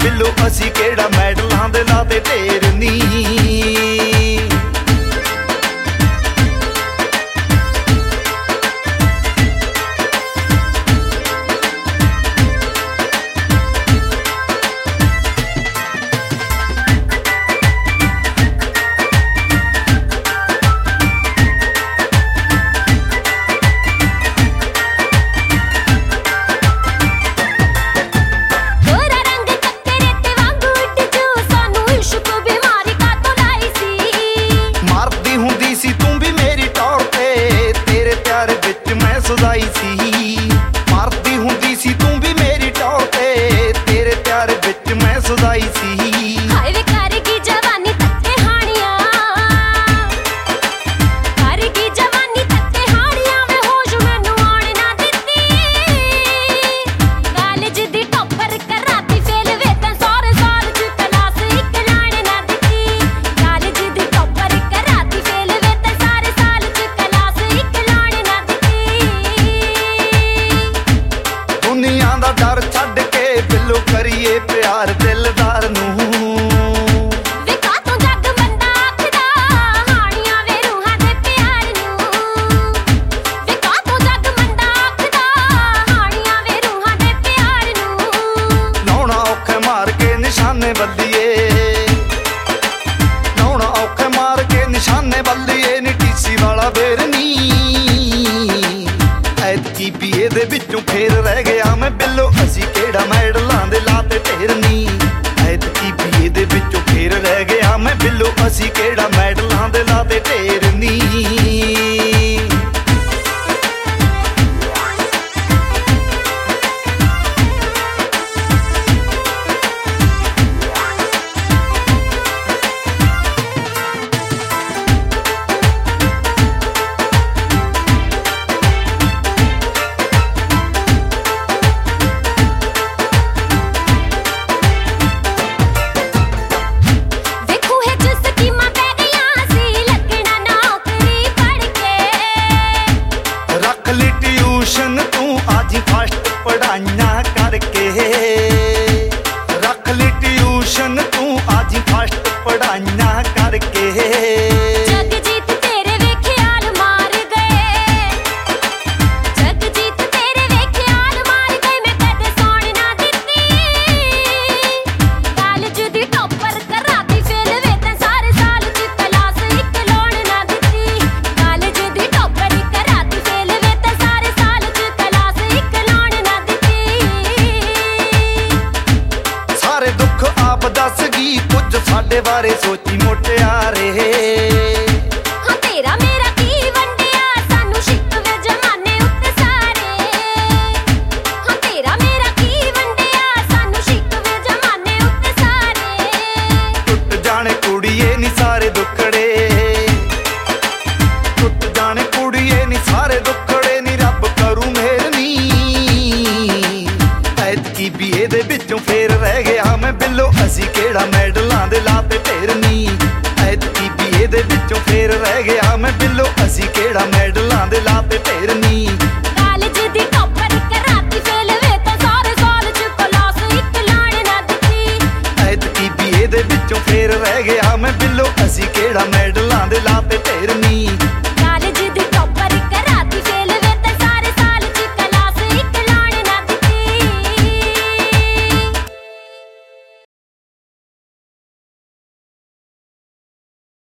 ਬਿੱਲੋ ਅਸੀਂ ਕਿਹੜਾ ਮੈਡਲਾਂ ਦੇ ਲਾਤੇ ਢੇਰ ਨੀ। ਸਦਾਈ ਸੀ ਮਰਦੀ ਹੁੰਦੀ ਸੀ ਤੂੰ ਵੀ ਮੇਰੀ ਟੌਰ ਤੇ ਤੇਰੇ ਪਿਆਰ ਵਿੱਚ ਮੈਂ ਸਦਾਈ ਸੀ। ਹਾਏ ਵੇ ਕਰਗੀ ਜਵਾਨੀ ਤੱਕੇ ਹਾਣੀਆਂ ਕਰਗੀ ਜਵਾਨੀ ਤੱਕੇ ਹਾਣੀਆਂ ਵੇ ਹੋਸ਼ ਮੈਨੂੰ ਆਉਣ ਨਾ ਦਿੱਤੀ। ਕਾਲਜ ਦੀ ਟੌਪਰ ਕਰਾਤੀ ਫੇਲ ਵੇ ਤਾਂ ਸਾਰੇ ਸਾਲ ਚ ਕਲਾਸ ਇੱਕ ਲਾਣ ਨਾ ਦਿੱਤੀ। ਕਾਲਜ ਦੀ ਟੌਪਰ ਕਰਾਤੀ ਫੇਲ ਵੇ ਤਾਂ ਸਾਰੇ ਸਾਲ ਚ ਕਲਾਸ ਇੱਕ ਲਾਣ ਨਾ ਦਿੱਤੀ। ਦੁਨੀਆ ਦਾ ਡਰ ਛੱਡ ਕੇ ਬਿੱਲੋ ਕਰੀਏ ਪਿਆਰ ਦਿਲਦਾਰ ਨੂੰ। ਵੇ ਕਾਤੋਂ ਜੱਗ ਮੰਦਾ ਆਖਦਾ ਹਾਣੀਆਂ ਵੇ ਰੂਹਾਂ ਦੇ ਪਿਆਰ ਨੂੰ। ਵੇ ਕਾਤੋਂ ਜੱਗ ਮੰਦਾ ਆਖਦਾ ਹਾਣੀਆਂ ਵੇ ਰੂਹਾਂ ਦੇ ਪਿਆਰ ਨੂੰ। ਲਾਉਣਾ ਔਖੇ ਮਾਰ ਕੇ ਨਿਸ਼ਾਨੇ ਬੱਲੀਏ ਲਾਉਣਾ ਔਖੇ ਮਾਰ ਕੇ ਨਿਸ਼ਾਨੇ ਬੱਲੀਏ ਨੀ ਟੀਸੀ ਵਾਲਾ ਫੇਰ ਨੀ। ਐਤਕੀ ਪੀਏ ਦੇ ਵਿੱਚੋਂ ਫੇਰ ਰਹਿ ਗਿਆ ਮੈਂ ਬਿੱਲੋ ਅਸੀਂ ਕਿਹੜਾ ਮੈਡਲਾਂ ਦੇ ਲਾਤੇ ਢੇਰ ਨੀ। ਐਤਕੀ ਪੀਏ ਦੇ ਵਿੱਚੋਂ ਫੇਰ ਰਹਿ ਗਿਆ ਮੈਂ ਬਿੱਲੋ ਅਸੀਂ ਕਿਹੜਾ ਮੈਡਲਾਂ ਦੇ ਲਾਤੇ ਢੇਰ ਨੀ। ਤੂੰ ਅੱਜ ਫਸਟ ਪੜਾਈਆਂ ਕਰਕੇ ਰੱਖ ਲਈ ਟਿਊਸ਼ਨ ਤੂੰ ਅੱਜ ਫਸਟ ਪੜਾਈਆਂ ਕਰਕੇ। ਜਗਜੀਤ ਤੇਰੇ ਵੇ ਖਿਆਲ ਮਾਰ ਗਏ ਜਗਜੀਤ ਤੇਰੇ ਵੇ ਖਿਆਲ ਮਾਰ ਗਏ ਮੈਂ ਕਦੇ ਸੌਣ ਨਾ ਦਿੱਤੀ। ਕਾਲਜ ਦੀ ਟੌਪਰ ਕਰਾਤੀ ਫੇਲ ਵੇ ਤਾਂ ਸਾਰੇ ਸਾਲ ਚ ਕਲਾਸ ਇੱਕ ਲਾਉਣ ਨਾ ਦਿੱਤੀ। ਕਾਲਜ ਦੀ ਟੌਪਰ ਕਰਾਤੀ ਫੇਲ ਵੇ ਤਾਂ ਸਾਰੇ ਸਾਲ ਚ ਕਲਾਸ ਇੱਕ ਲਾਉਣ ਨਾ ਦਿੱਤੀ। ਸਾਰੇ ਦੁੱਖ ਆਪ ਦੱਸ ਗਈ ਕੁਝ ਸਾਡੇ ਬਾਰੇ ਸੋਚੀ ਮੁਟਿਆਰੇ। ਹਾਂ ਤੇਰਾ ਮੇਰਾ ਕੀ ਵੰਡਿਆ ਸਾਨੂੰ ਸ਼ਿਕਵੇ ਜਮਾਨੇ ਉੱਤੇ ਸਾਰੇ। ਹਾਂ ਤੇਰਾ ਮੇਰਾ ਕੀ ਵੰਡਿਆ ਸਾਨੂੰ ਸ਼ਿਕਵੇ ਜਮਾਨੇ ਉੱਤੇ ਸਾਰੇ। ਟੁੱਟ ਜਾਣੇ ਕੁੜੀਏ ਨੀ ਸਾਰੇ ਦੁੱਖੜੇ ਟੁੱਟ ਜਾਣੇ ਕੁੜੀਏ ਨੀ ਸਾਰੇ ਦੁੱਖੜੇ ਨੀ ਰੱਬ ਕਰੂ ਮਿਹਰ ਨੀ। ਐਤਕੀ ਬੀਏ ਦੇ ਵਿੱਚੋਂ ਫੇਰ ਰਹਿ ਗਿਆ ਮੈਂ ਬਿੱਲੋ ਅਸੀਂ ਕਿਹੜਾ ਮੈਡਲਾਂ ਦੇ ਲਾਤੇ ਢੇਰ ਨੀ। ਐਤਕੀ ਬੀਏ ਦੇ ਵਿੱਚੋਂ ਫੇਰ ਰਹਿ ਗਿਆ ਮੈਂ ਬਿੱਲੋ ਅਸੀਂ ਕਿਹੜਾ ਮੈਡਲਾਂ ਦੇ